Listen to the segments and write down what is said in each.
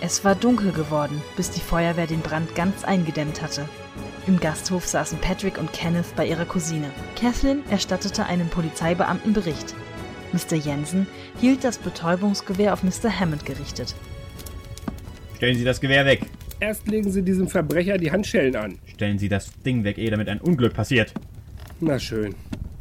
Es war dunkel geworden, bis die Feuerwehr den Brand ganz eingedämmt hatte. Im Gasthof saßen Patrick und Kenneth bei ihrer Cousine. Kathleen erstattete einem Polizeibeamten Bericht. Mr. Jensen hielt das Betäubungsgewehr auf Mr. Hammond gerichtet. Stellen Sie das Gewehr weg. Erst legen Sie diesem Verbrecher die Handschellen an. Stellen Sie das Ding weg, ehe damit ein Unglück passiert. Na schön.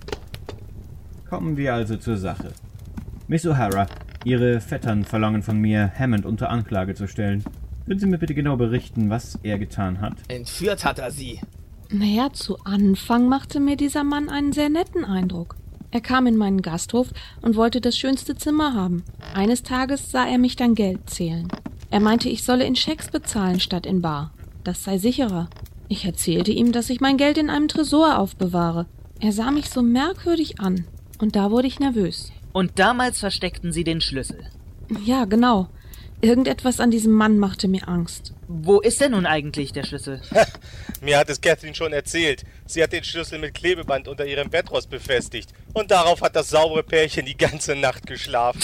Kommen wir also zur Sache. Miss O'Hara, Ihre Vettern verlangen von mir, Hammond unter Anklage zu stellen. Würden Sie mir bitte genau berichten, was er getan hat? Entführt hat er sie. Naja, zu Anfang machte mir dieser Mann einen sehr netten Eindruck. Er kam in meinen Gasthof und wollte das schönste Zimmer haben. Eines Tages sah er mich dann Geld zählen. Er meinte, ich solle in Schecks bezahlen statt in bar. Das sei sicherer. Ich erzählte ihm, dass ich mein Geld in einem Tresor aufbewahre. Er sah mich so merkwürdig an. Und da wurde ich nervös. Und damals versteckten Sie den Schlüssel. Ja, genau. Irgendetwas an diesem Mann machte mir Angst. Wo ist denn nun eigentlich der Schlüssel? Mir hat es Kathleen schon erzählt. Sie hat den Schlüssel mit Klebeband unter ihrem Bettrost befestigt. Und darauf hat das saubere Pärchen die ganze Nacht geschlafen.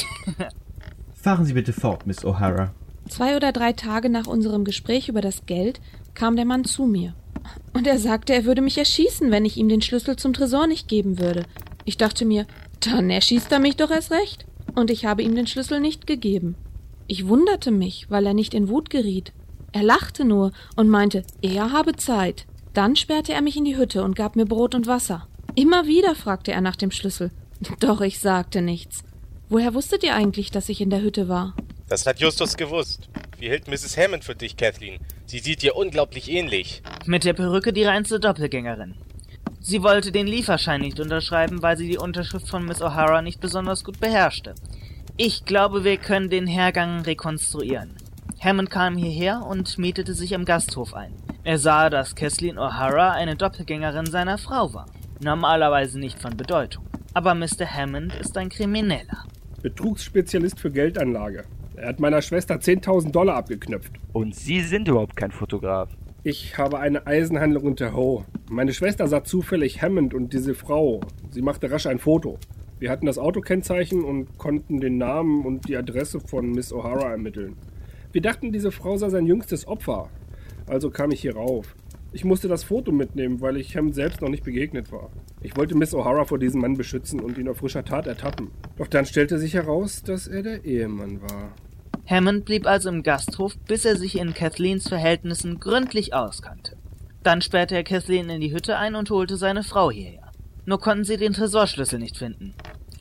Fahren Sie bitte fort, Miss O'Hara. 2 oder 3 Tage nach unserem Gespräch über das Geld kam der Mann zu mir. Und er sagte, er würde mich erschießen, wenn ich ihm den Schlüssel zum Tresor nicht geben würde. Ich dachte mir, dann erschießt er mich doch erst recht. Und ich habe ihm den Schlüssel nicht gegeben. Ich wunderte mich, weil er nicht in Wut geriet. Er lachte nur und meinte, er habe Zeit. Dann sperrte er mich in die Hütte und gab mir Brot und Wasser. Immer wieder fragte er nach dem Schlüssel. Doch ich sagte nichts. Woher wusstet ihr eigentlich, dass ich in der Hütte war? Das hat Justus gewusst. Wie hält Mrs. Hammond für dich, Kathleen? Sie sieht dir unglaublich ähnlich. Mit der Perücke die reinste Doppelgängerin. Sie wollte den Lieferschein nicht unterschreiben, weil sie die Unterschrift von Miss O'Hara nicht besonders gut beherrschte. Ich glaube, wir können den Hergang rekonstruieren. Hammond kam hierher und mietete sich am Gasthof ein. Er sah, dass Kathleen O'Hara eine Doppelgängerin seiner Frau war. Normalerweise nicht von Bedeutung. Aber Mr. Hammond ist ein Krimineller. Betrugsspezialist für Geldanlage. Er hat meiner Schwester $10.000 abgeknöpft. Und Sie sind überhaupt kein Fotograf. Ich habe eine Eisenhandlung in Tahoe. Meine Schwester sah zufällig Hammond und diese Frau. Sie machte rasch ein Foto. Wir hatten das Autokennzeichen und konnten den Namen und die Adresse von Miss O'Hara ermitteln. Wir dachten, diese Frau sei sein jüngstes Opfer. Also kam ich hier rauf. Ich musste das Foto mitnehmen, weil ich Hammond selbst noch nicht begegnet war. Ich wollte Miss O'Hara vor diesem Mann beschützen und ihn auf frischer Tat ertappen. Doch dann stellte sich heraus, dass er der Ehemann war. Hammond blieb also im Gasthof, bis er sich in Kathleens Verhältnissen gründlich auskannte. Dann sperrte er Kathleen in die Hütte ein und holte seine Frau hierher. Nur konnten sie den Tresorschlüssel nicht finden.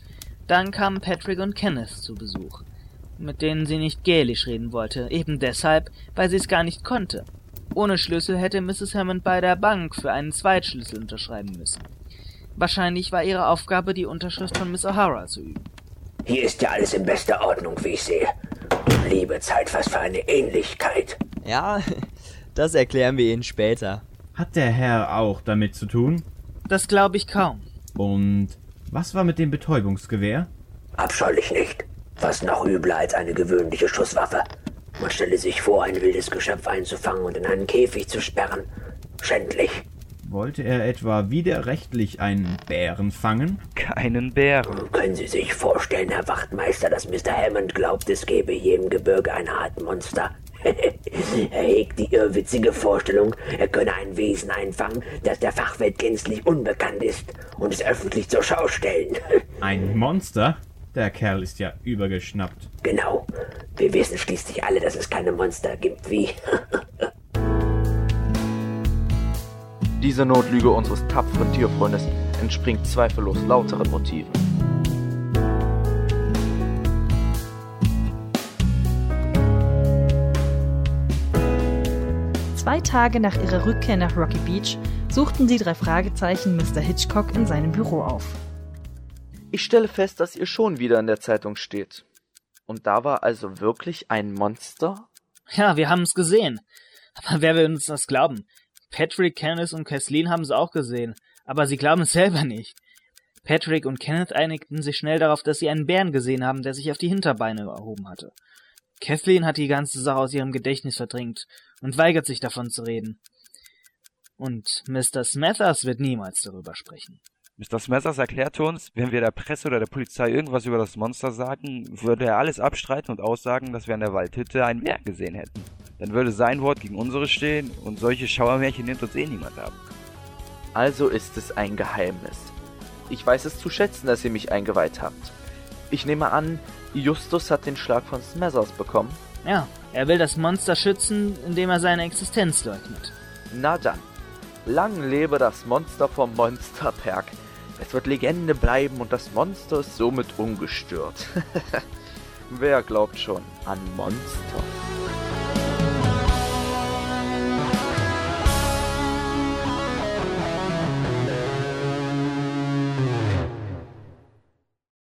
Dann kamen Patrick und Kenneth zu Besuch, mit denen sie nicht Gälisch reden wollte, eben deshalb, weil sie es gar nicht konnte. Ohne Schlüssel hätte Mrs. Hammond bei der Bank für einen Zweitschlüssel unterschreiben müssen. Wahrscheinlich war ihre Aufgabe, die Unterschrift von Miss O'Hara zu üben. Hier ist ja alles in bester Ordnung, wie ich sehe. Liebe Zeit, was für eine Ähnlichkeit. Ja, das erklären wir Ihnen später. Hat der Herr auch damit zu tun? Das glaube ich kaum. Und was war mit dem Betäubungsgewehr? Abscheulich nicht. Was noch übler als eine gewöhnliche Schusswaffe. Man stelle sich vor, ein wildes Geschöpf einzufangen und in einen Käfig zu sperren. Schändlich. Wollte er etwa widerrechtlich einen Bären fangen? Keinen Bären. Können Sie sich vorstellen, Herr Wachtmeister, dass Mr. Hammond glaubt, es gäbe hier im Gebirge eine Art Monster? Er hegt die irrwitzige Vorstellung, er könne ein Wesen einfangen, das der Fachwelt gänzlich unbekannt ist und es öffentlich zur Schau stellen. Ein Monster? Der Kerl ist ja übergeschnappt. Genau. Wir wissen schließlich alle, dass es keine Monster gibt wie... Diese Notlüge unseres tapferen Tierfreundes entspringt zweifellos lauteren Motiven. Zwei Tage nach ihrer Rückkehr nach Rocky Beach suchten die 3 Fragezeichen Mr. Hitchcock in seinem Büro auf. Ich stelle fest, dass ihr schon wieder in der Zeitung steht. Und da war also wirklich ein Monster? Ja, wir haben es gesehen. Aber wer will uns das glauben? Patrick, Kenneth und Kathleen haben es auch gesehen. Aber sie glauben es selber nicht. Patrick und Kenneth einigten sich schnell darauf, dass sie einen Bären gesehen haben, der sich auf die Hinterbeine erhoben hatte. Kathleen hat die ganze Sache aus ihrem Gedächtnis verdrängt und weigert sich davon zu reden. Und Mr. Smathers wird niemals darüber sprechen. Mr. Smethers erklärte uns, wenn wir der Presse oder der Polizei irgendwas über das Monster sagen, würde er alles abstreiten und aussagen, dass wir an der Waldhütte ein Meer gesehen hätten. Dann würde sein Wort gegen unseres stehen und solche Schauermärchen nimmt uns niemand ab. Also ist es ein Geheimnis. Ich weiß es zu schätzen, dass ihr mich eingeweiht habt. Ich nehme an, Justus hat den Schlag von Smethers bekommen. Ja, er will das Monster schützen, indem er seine Existenz leugnet. Na dann, lang lebe das Monster vom Monsterberg. Es wird Legende bleiben und das Monster ist somit ungestört. Wer glaubt schon an Monster?